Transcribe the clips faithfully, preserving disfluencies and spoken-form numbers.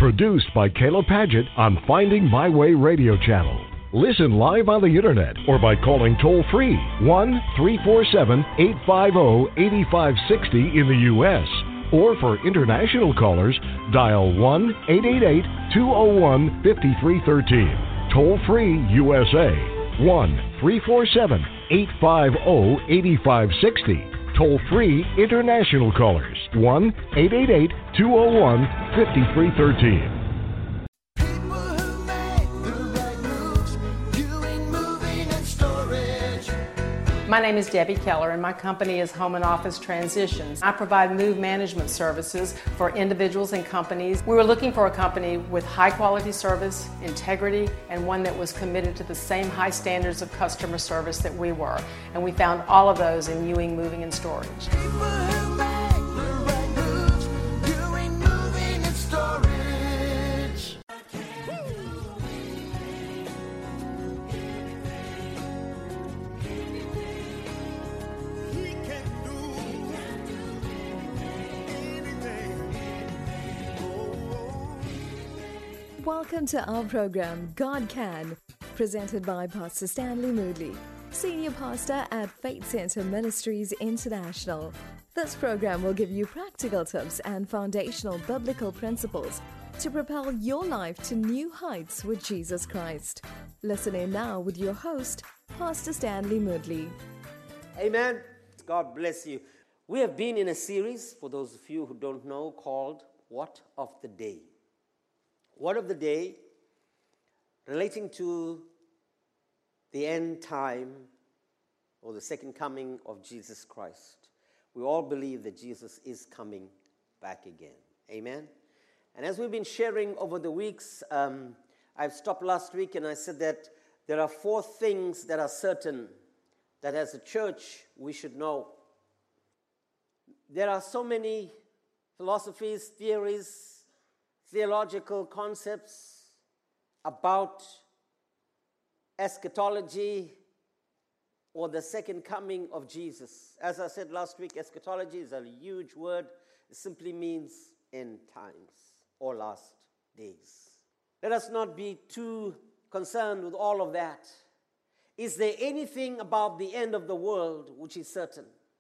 Produced by Kayla Padgett on Finding My Way Radio Channel. Listen live on the internet or by calling toll-free one three four seven, eight five zero, eight five six zero in the U S Or for international callers, dial one eight eight eight, two zero one, five three one three. Toll-free U S A, one three four seven, eight five zero, eight five six zero. Toll-free international callers, one eight eight eight, two zero one, five three one three. My name is Debbie Keller, and my company is Home and Office Transitions. I provide move management services for individuals and companies. We were looking for a company with high-quality service, integrity, and one that was committed to the same high standards of customer service that we were. And we found all of those in Ewing Moving and Storage. Welcome to our program, God Can, presented by Pastor Stanley Moodley, Senior Pastor at Faith Center Ministries International. This program will give you practical tips and foundational biblical principles to propel your life to new heights with Jesus Christ. Listen in now with your host, Pastor Stanley Moodley. Amen. God bless you. We have been in a series, for those of you who don't know, called What of the Day. Word of the day relating to the end time or the second coming of Jesus Christ. We all believe that Jesus is coming back again. Amen. And as we've been sharing over the weeks, um, I've stopped last week and I said that there are four things that are certain that as a church we should know. There are so many philosophies, theories, theological concepts about eschatology or the second coming of Jesus. As I said last week, eschatology is a huge word. It simply means end times or last days. Let us not be too concerned with all of that. Is there anything about the end of the world which is certain?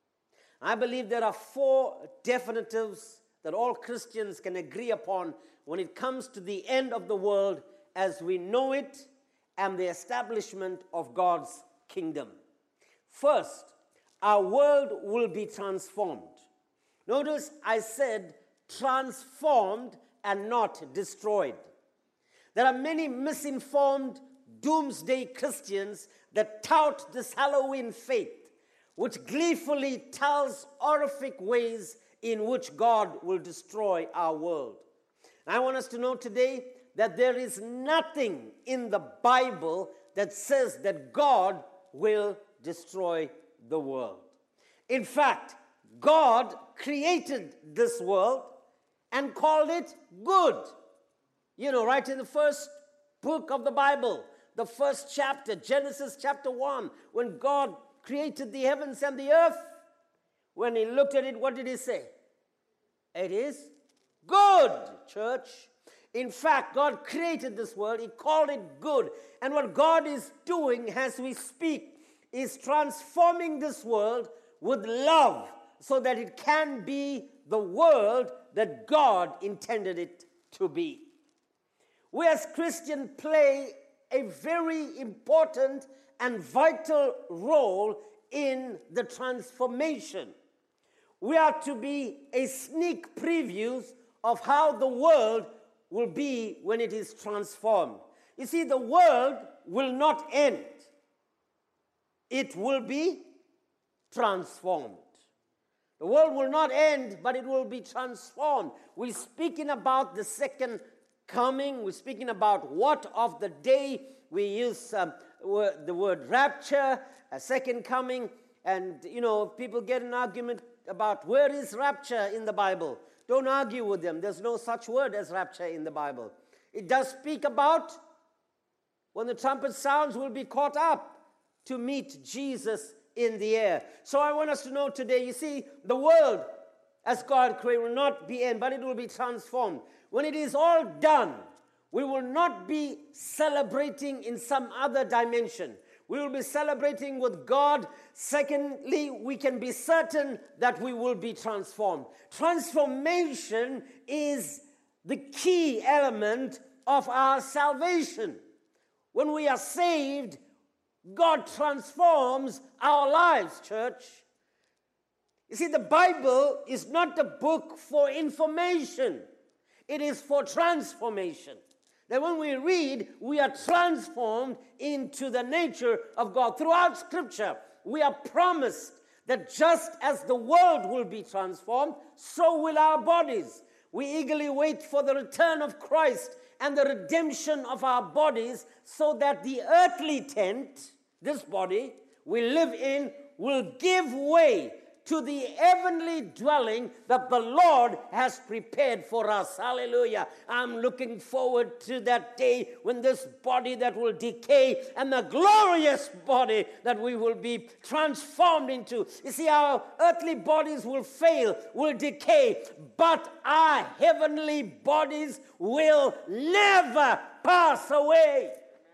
I believe there are four definitives that all Christians can agree upon when it comes to the end of the world as we know it and the establishment of God's kingdom. First, our world will be transformed. Notice I said transformed and not destroyed. There are many misinformed doomsday Christians that tout this Halloween faith, which gleefully tells horrific ways in which God will destroy our world. I want us to know today that there is nothing in the Bible that says that God will destroy the world. In fact, God created this world and called it good. You know, right in the first book of the Bible, the first chapter, Genesis chapter one, when God created the heavens and the earth, when he looked at it, what did he say? It is good, church. In fact, God created this world. He called it good. And what God is doing as we speak is transforming this world with love so that it can be the world that God intended it to be. We as Christians play a very important and vital role in the transformation. We are to be a sneak preview of how the world will be when it is transformed. You see, the world will not end. It will be transformed. The world will not end, but it will be transformed. We're speaking about the second coming. We're speaking about what of the day. We use um, the word rapture, a second coming. And, you know, people get an argument about where is rapture in the Bible. Don't argue with them. There's no such word as rapture in the Bible. It does speak about when the trumpet sounds, we'll be caught up to meet Jesus in the air. So I want us to know today, you see, the world, as God created will not be end, but it will be transformed. When it is all done, we will not be celebrating in some other dimension. We will be celebrating with God. Secondly, we can be certain that we will be transformed. Transformation is the key element of our salvation. When we are saved, God transforms our lives, church. You see, the Bible is not a book for information. It is for transformation. That when we read, we are transformed into the nature of God. Throughout Scripture, we are promised that just as the world will be transformed, so will our bodies. We eagerly wait for the return of Christ and the redemption of our bodies, so that the earthly tent, this body we live in, will give way to the heavenly dwelling that the Lord has prepared for us. Hallelujah. I'm looking forward to that day when this body that will decay and the glorious body that we will be transformed into. You see, our earthly bodies will fail, will decay, but our heavenly bodies will never pass away.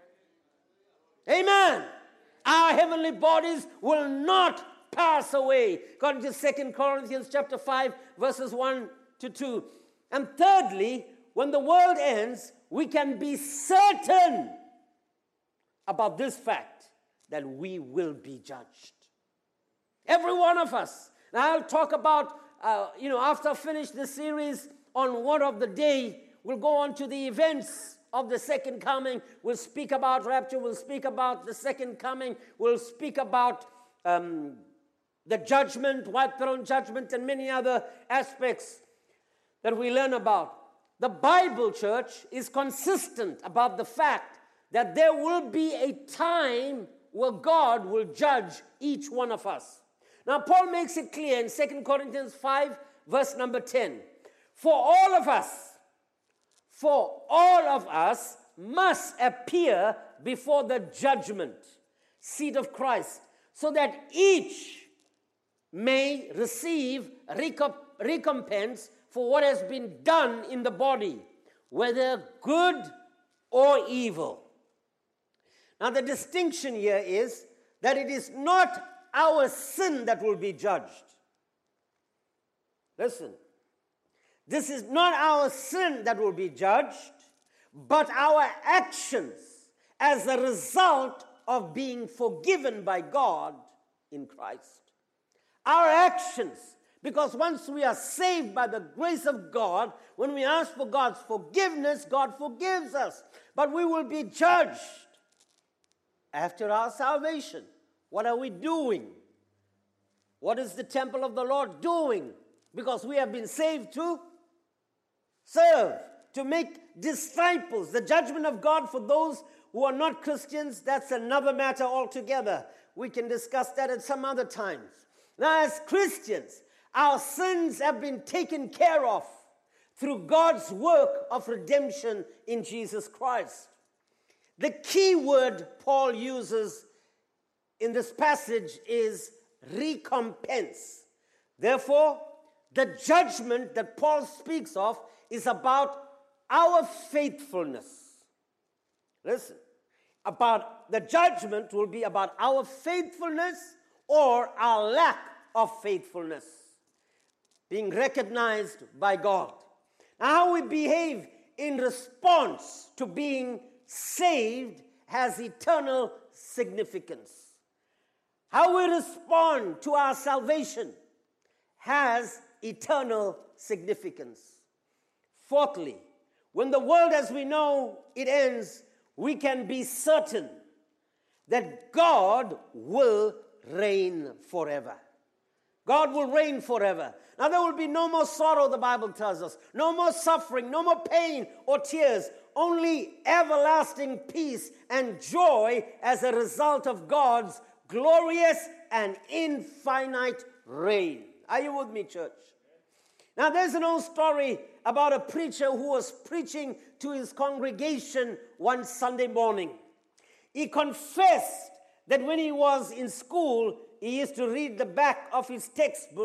Amen. Our heavenly bodies will not pass away, according to Second Corinthians chapter five, verses one to two. And thirdly, when the world ends, we can be certain about this fact, that we will be judged. Every one of us. Now I'll talk about, uh, you know, after I finish this series on Word of the Day, we'll go on to the events of the second coming. We'll speak about rapture. We'll speak about the second coming. We'll speak about um, the judgment, white throne judgment, and many other aspects that we learn about. The Bible, church, is consistent about the fact that there will be a time where God will judge each one of us. Now, Paul makes it clear in Second Corinthians five, verse number ten. For all of us, for all of us must appear before the judgment seat of Christ, so that each may receive recompense for what has been done in the body, whether good or evil. Now, the distinction here is that it is not our sin that will be judged. Listen, this is not our sin that will be judged, but our actions as a result of being forgiven by God in Christ. Our actions, because once we are saved by the grace of God, when we ask for God's forgiveness, God forgives us. But we will be judged after our salvation. What are we doing? What is the temple of the Lord doing? Because we have been saved to serve, to make disciples. The judgment of God for those who are not Christians, that's another matter altogether. We can discuss that at some other times. Now, as Christians, our sins have been taken care of through God's work of redemption in Jesus Christ. The key word Paul uses in this passage is recompense. Therefore, the judgment that Paul speaks of is about our faithfulness. Listen, about the judgment will be about our faithfulness or our lack of faithfulness being recognized by God. Now, how we behave in response to being saved has eternal significance. How we respond to our salvation has eternal significance. Fourthly, when the world as we know it ends, we can be certain that God will reign forever. God will reign forever. Now there will be no more sorrow, the Bible tells us. No more suffering, no more pain or tears. Only everlasting peace and joy as a result of God's glorious and infinite reign. Are you with me, church? Now there's an old story about a preacher who was preaching to his congregation one Sunday morning. He confessed that when he was in school, he used to read the back of his textbook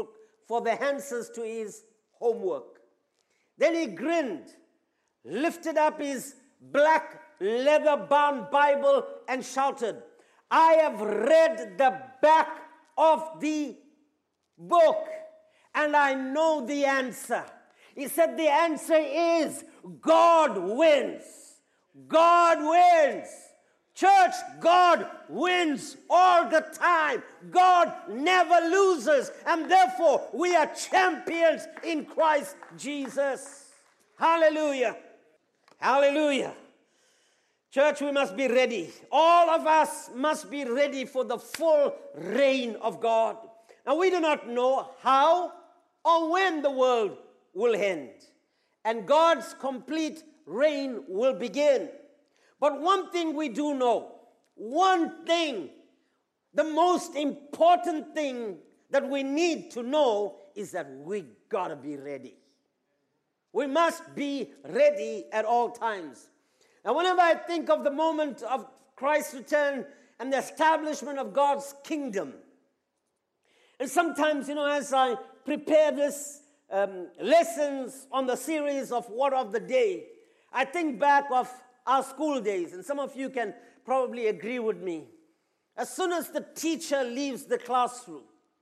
for the answers to his homework. Then he grinned, lifted up his black leather-bound Bible and shouted, I have read the back of the book and I know the answer. He said the answer is God wins. God wins. Church, God wins all the time. God never loses. And therefore, we are champions in Christ Jesus. Hallelujah. Hallelujah. Church, we must be ready. All of us must be ready for the full reign of God. Now, we do not know how or when the world will end, and God's complete reign will begin. But one thing we do know, one thing, the most important thing that we need to know is that we gotta be ready. We must be ready at all times. And whenever I think of the moment of Christ's return and the establishment of God's kingdom, and sometimes, you know, as I prepare this um, lessons on the series of Word of the Day, I think back of our school days, and some of you can probably agree with me. As soon as the teacher leaves the classroom,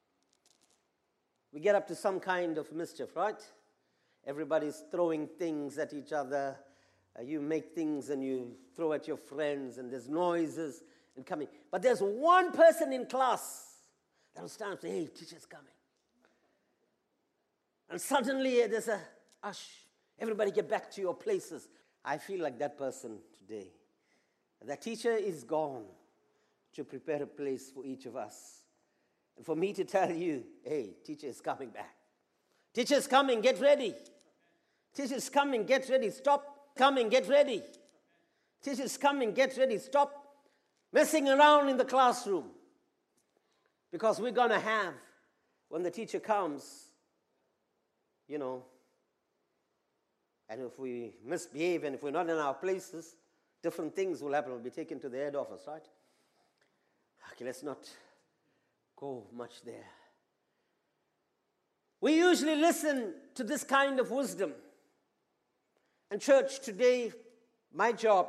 we get up to some kind of mischief, right? Everybody's throwing things at each other. Uh, you make things and you throw at your friends, and there's noises and coming. But there's one person in class that will stand and say, hey, teacher's coming. And suddenly there's a hush. Everybody get back to your places. I feel like that person today. That teacher is gone to prepare a place for each of us. And for me to tell you, hey, teacher is coming back. Teacher is coming, get ready. Teacher is coming, get ready. Stop coming, get ready. Teacher is coming, get ready. Stop messing around in the classroom. Because we're going to have, when the teacher comes, you know, and if we misbehave and if we're not in our places, different things will happen. We'll be taken to the head office, right? Okay, let's not go much there. We usually listen to this kind of wisdom. And church, today, my job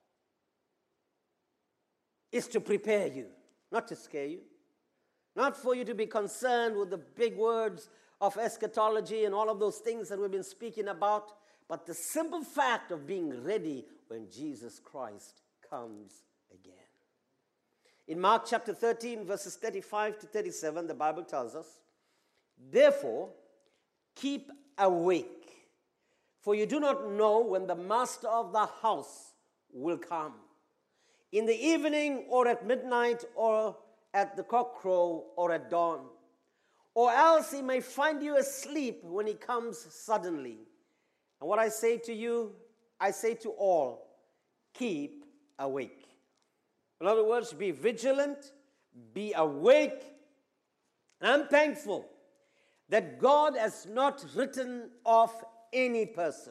is to prepare you, not to scare you. Not for you to be concerned with the big words of eschatology and all of those things that we've been speaking about, but the simple fact of being ready when Jesus Christ comes again. In Mark chapter thirteen, verses thirty-five to thirty-seven, the Bible tells us, therefore, keep awake, for you do not know when the master of the house will come, in the evening or at midnight or at the cockcrow or at dawn, or else he may find you asleep when he comes suddenly. And what I say to you, I say to all, keep awake. In other words, be vigilant, be awake. And I'm thankful that God has not written off any person.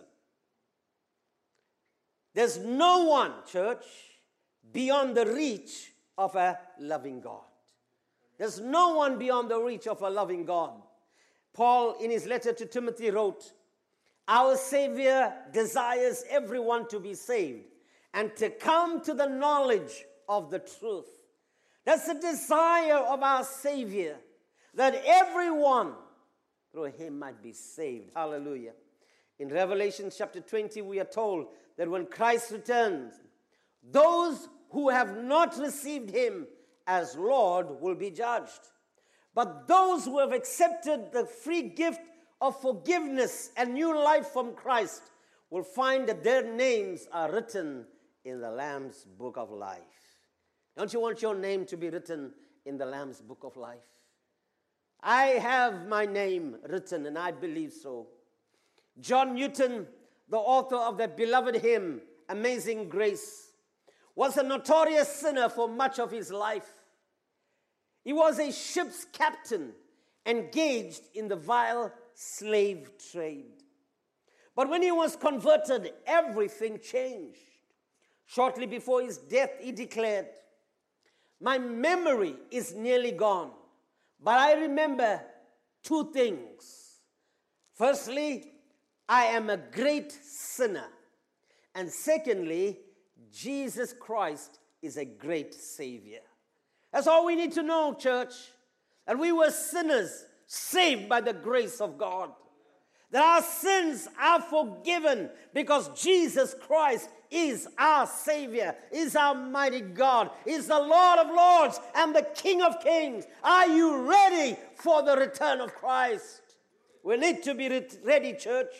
There's no one, church, beyond the reach of a loving God. There's no one beyond the reach of a loving God. Paul, in his letter to Timothy, wrote, our Savior desires everyone to be saved and to come to the knowledge of the truth. That's the desire of our Savior, that everyone through him might be saved. Hallelujah. In Revelation chapter twenty, we are told that when Christ returns, those who have not received him as Lord will be judged. But those who have accepted the free gift of forgiveness and new life from Christ will find that their names are written in the Lamb's book of life. Don't you want your name to be written in the Lamb's book of life? I have my name written, and I believe so. John Newton, the author of that beloved hymn, Amazing Grace, was a notorious sinner for much of his life. He was a ship's captain engaged in the vile slave trade. But when he was converted, everything changed. Shortly before his death, he declared, my memory is nearly gone, but I remember two things. Firstly, I am a great sinner. And secondly, Jesus Christ is a great Savior. That's all we need to know, church. That we were sinners saved by the grace of God. That our sins are forgiven because Jesus Christ is our Savior, is our mighty God, is the Lord of Lords and the King of Kings. Are you ready for the return of Christ? We need to be ready, church.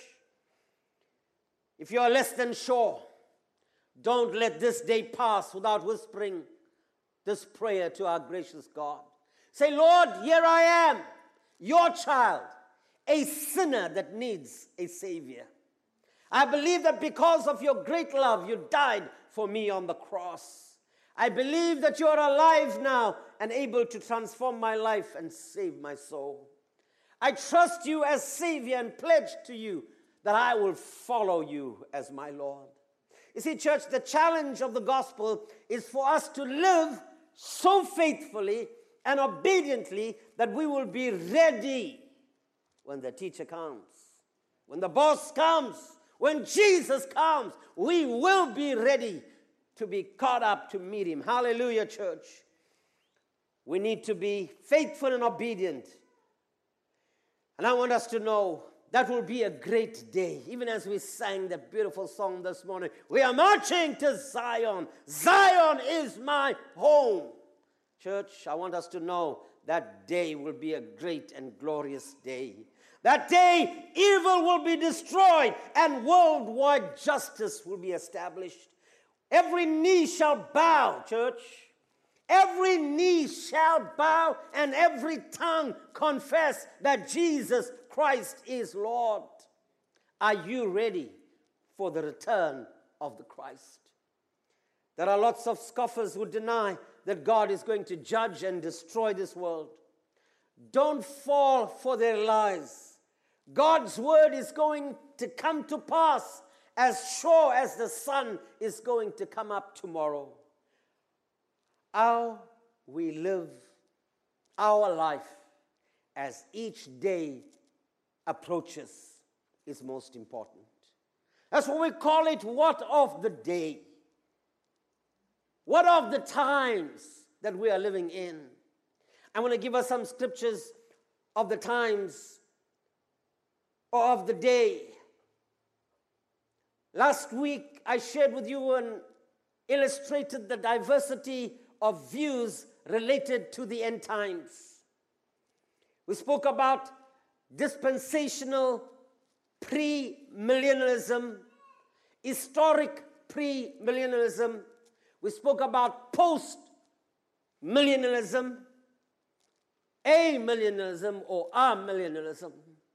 If you are less than sure, don't let this day pass without whispering this prayer to our gracious God. Say, Lord, here I am, your child, a sinner that needs a Savior. I believe that because of your great love, you died for me on the cross. I believe that you are alive now and able to transform my life and save my soul. I trust you as Savior and pledge to you that I will follow you as my Lord. You see, church, the challenge of the gospel is for us to live so faithfully and obediently that we will be ready when the teacher comes, when the boss comes, when Jesus comes. We will be ready to be caught up to meet him. Hallelujah, church. We need to be faithful and obedient. And I want us to know that will be a great day. Even as we sang that beautiful song this morning, we are marching to Zion. Zion is my home. Church, I want us to know that day will be a great and glorious day. That day, evil will be destroyed and worldwide justice will be established. Every knee shall bow, church. Every knee shall bow and every tongue confess that Jesus Christ is Lord. Are you ready for the return of the Christ? There are lots of scoffers who deny that God is going to judge and destroy this world. Don't fall for their lies. God's word is going to come to pass as sure as the sun is going to come up tomorrow. How we live our life as each day approaches is most important. That's what we call it, what of the day. What of the times that we are living in? I want to give us some scriptures of the times or of the day. Last week I shared with you and illustrated the diversity of views related to the end times. We spoke about dispensational pre-millennialism, historic pre-millennialism. We spoke about post-millennialism, amillennialism or amillennialism.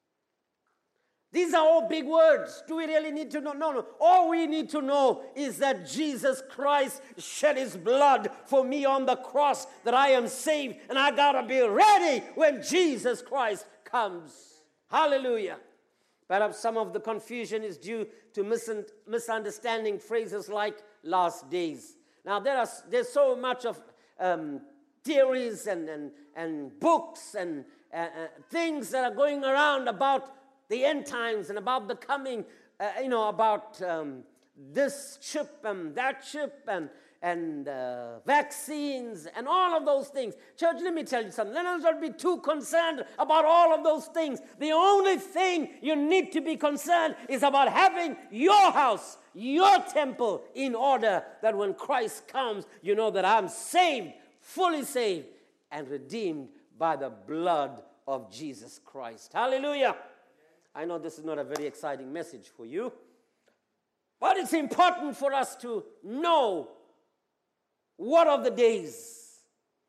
These are all big words. Do we really need to know? No, no. All we need to know is that Jesus Christ shed his blood for me on the cross, that I am saved, and I got to be ready when Jesus Christ comes. Hallelujah. Perhaps some of the confusion is due to mis- misunderstanding phrases like last days. Now, there are, there's so much of um, theories and, and, and books and uh, uh, things that are going around about the end times and about the coming, uh, you know, about um, this chip and that chip and, and uh, vaccines and all of those things. Church, let me tell you something. Let us not be too concerned about all of those things. The only thing you need to be concerned is about having your house, your temple in order, that when Christ comes, you know that I'm saved, fully saved, and redeemed by the blood of Jesus Christ. Hallelujah. I know this is not a very exciting message for you, but it's important for us to know what of the days.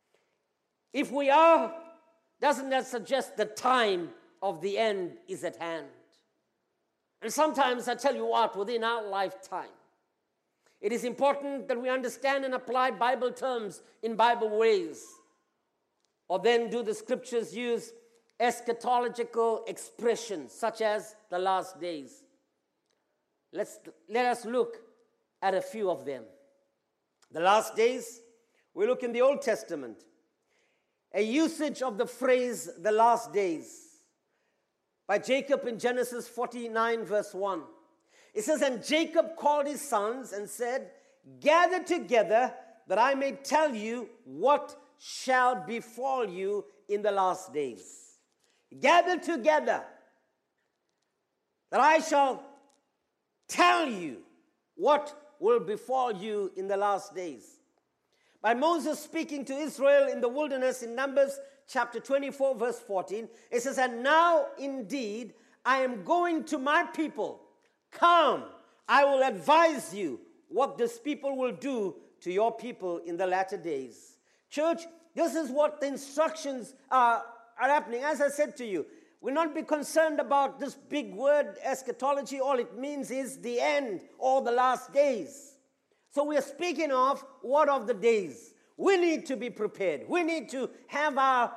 If we are, doesn't that suggest the time of the end is at hand? And sometimes, I tell you what, within our lifetime, it is important that we understand and apply Bible terms in Bible ways. Or then do the scriptures use eschatological expressions such as the last days? Let's, let us look at a few of them. The last days, we look in the Old Testament. A usage of the phrase, the last days. by Jacob in Genesis forty-nine, verse one. It says, "And Jacob called his sons and said, Gather together, that I may tell you what shall befall you in the last days." Gather together, that I shall tell you what will befall you in the last days. By Moses speaking to Israel in the wilderness in Numbers chapter twenty-four, verse fourteen, it says, "And now indeed I am going to my people. Come, I will advise you what this people will do to your people in the latter days." Church, this is what the instructions are, are happening. As I said to you, we'll not be concerned about this big word, eschatology. All it means is the end or the last days. So we are speaking of what of the days. We need to be prepared. We need to have our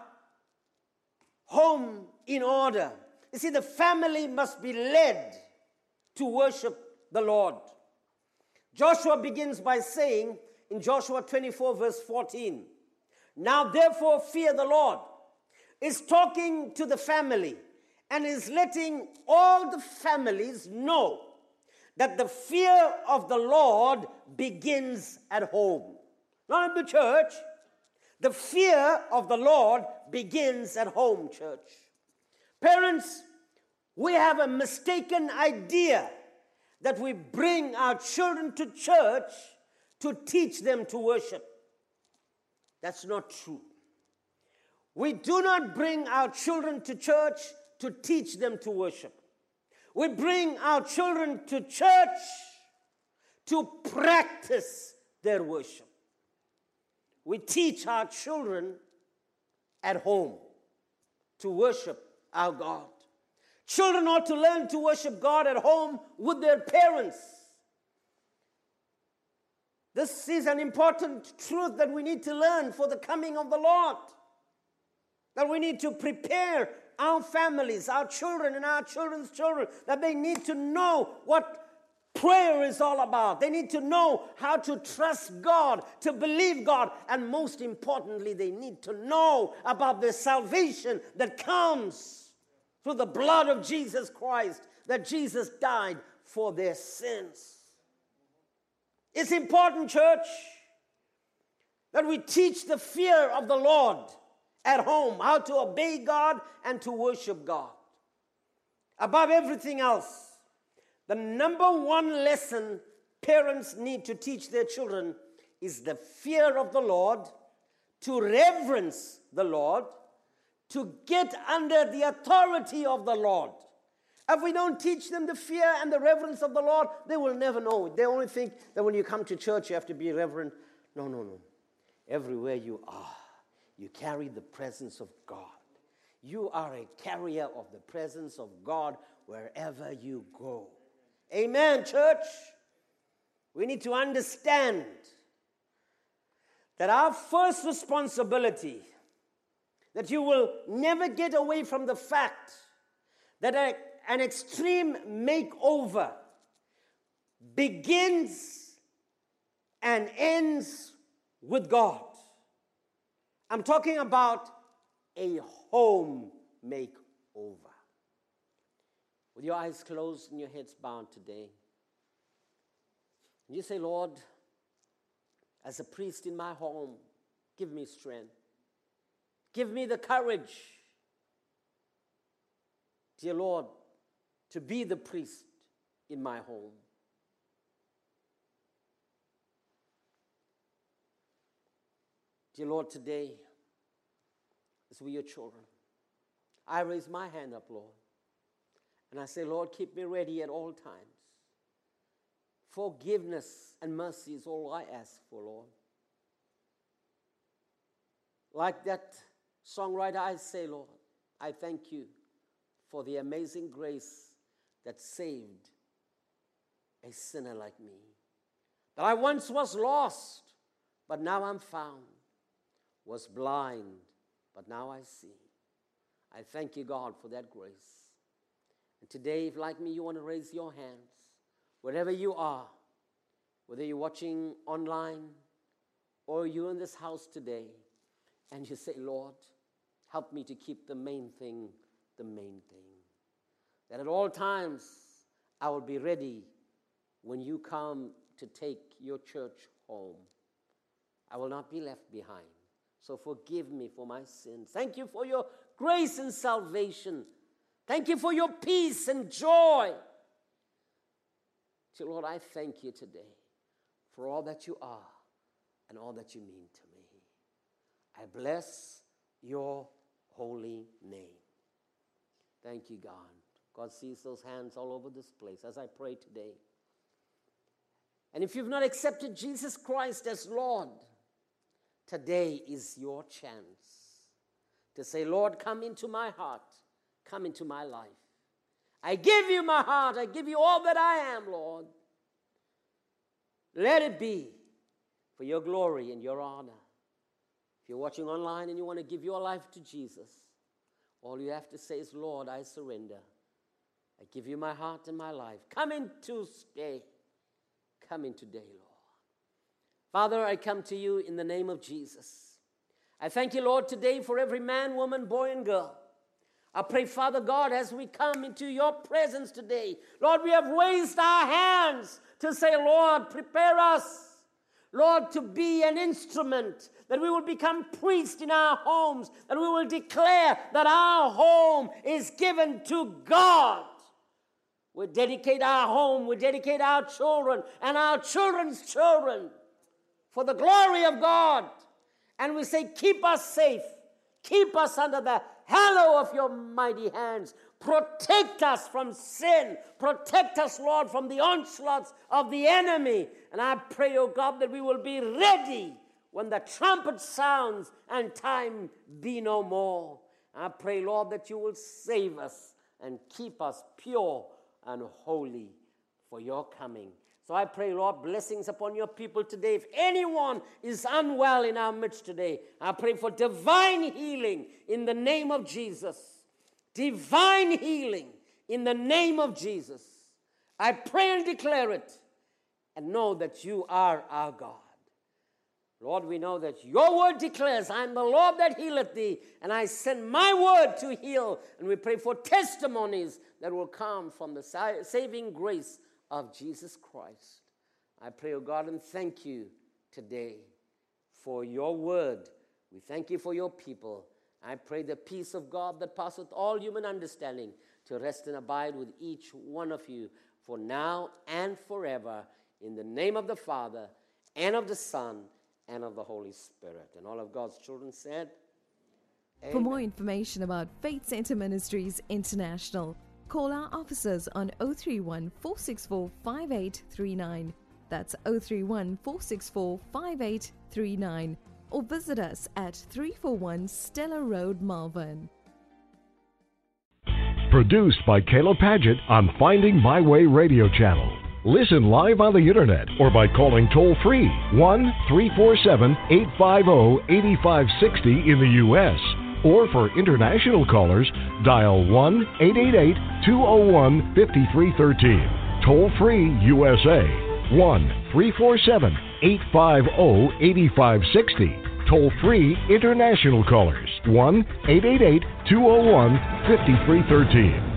home in order. You see, the family must be led to worship the Lord. Joshua begins by saying in Joshua twenty-four, verse fourteen, "Now therefore fear the Lord." Is talking to the family and is letting all the families know that the fear of the Lord begins at home. Not in the church. The fear of the Lord begins at home, church. Parents, we have a mistaken idea that we bring our children to church to teach them to worship. That's not true. We do not bring our children to church to teach them to worship. We bring our children to church to practice their worship. We teach our children at home to worship our God. Children ought to learn to worship God at home with their parents. This is an important truth that we need to learn for the coming of the Lord. That we need to prepare our families, our children and our children's children, that they need to know what prayer is all about. They need to know how to trust God, to believe God, and most importantly, they need to know about the salvation that comes through the blood of Jesus Christ, that Jesus died for their sins. It's important, church, that we teach the fear of the Lord at home, how to obey God and to worship God. Above everything else, the number one lesson parents need to teach their children is the fear of the Lord, to reverence the Lord, to get under the authority of the Lord. If we don't teach them the fear and the reverence of the Lord, they will never know it. They only think that when you come to church, you have to be reverent. No, no, no. Everywhere you are, you carry the presence of God. You are a carrier of the presence of God wherever you go. Amen, church. We need to understand that our first responsibility, that you will never get away from the fact that a, an extreme makeover begins and ends with God. I'm talking about a home makeover. With your eyes closed and your heads bowed today, you say, Lord, as a priest in my home, give me strength. Give me the courage, dear Lord, to be the priest in my home. Dear Lord, today, as we your children, I raise my hand up, Lord, and I say, Lord, keep me ready at all times. Forgiveness and mercy is all I ask for, Lord. Like that songwriter, I say, Lord, I thank you for the amazing grace that saved a sinner like me. That I once was lost, but now I'm found. Was blind, but now I see. I thank you, God, for that grace. And today, if like me, you want to raise your hands, wherever you are, whether you're watching online or you're in this house today, and you say, Lord, help me to keep the main thing the main thing. that at all times I will be ready when you come to take your church home. I will not be left behind. So forgive me for my sins. Thank you for your grace and salvation. Thank you for your peace and joy. So Lord, I thank you today for all that you are and all that you mean to me. I bless your holy name. Thank you, God. God sees those hands all over this place as I pray today. And if you've not accepted Jesus Christ as Lord, today is your chance to say, Lord, come into my heart. Come into my life. I give you my heart. I give you all that I am, Lord. Let it be for your glory and your honor. If you're watching online and you want to give your life to Jesus, all you have to say is, Lord, I surrender. I give you my heart and my life. Come in to stay. Come in today, Lord. Father, I come to you in the name of Jesus. I thank you, Lord, today for every man, woman, boy, and girl. I pray, Father God, as we come into your presence today, Lord, we have raised our hands to say, Lord, prepare us, Lord, to be an instrument, that we will become priests in our homes, that we will declare that our home is given to God. We dedicate our home, we dedicate our children and our children's children for the glory of God. And we say, keep us safe, keep us under the halo of your mighty hands. Protect us from sin. Protect us, Lord, from the onslaughts of the enemy. And I pray, oh God, that we will be ready when the trumpet sounds and time be no more. I pray, Lord, that you will save us and keep us pure and holy for your coming. So I pray, Lord, blessings upon your people today. If anyone is unwell in our midst today, I pray for divine healing in the name of Jesus. Divine healing in the name of Jesus. I pray and declare it and know that you are our God. Lord, we know that your word declares, I am the Lord that healeth thee, and I send my word to heal. And we pray for testimonies that will come from the saving grace of Jesus Christ. I pray, O God, and thank you today for your word. We thank you for your people. I pray the peace of God that passeth all human understanding to rest and abide with each one of you for now and forever, in the name of the Father and of the Son and of the Holy Spirit. And all of God's children said, Amen. For more information about Faith Center Ministries International, call our officers on zero three one, four six four, five eight three nine. That's zero three one, four six four, five eight three nine. Or visit us at three forty-one Stella Road, Malvern. Produced by Caleb Paget on Finding My Way Radio Channel. Listen live on the internet or by calling toll-free one three four seven, eight five zero, eight five six zero in the U S Or for international callers, dial one eight eight eight, two zero one, five three one three. Toll-free U S A, one three four seven, eight five zero, eight five six zero. Toll-free international callers, one eight eight eight, two zero one, five three one three.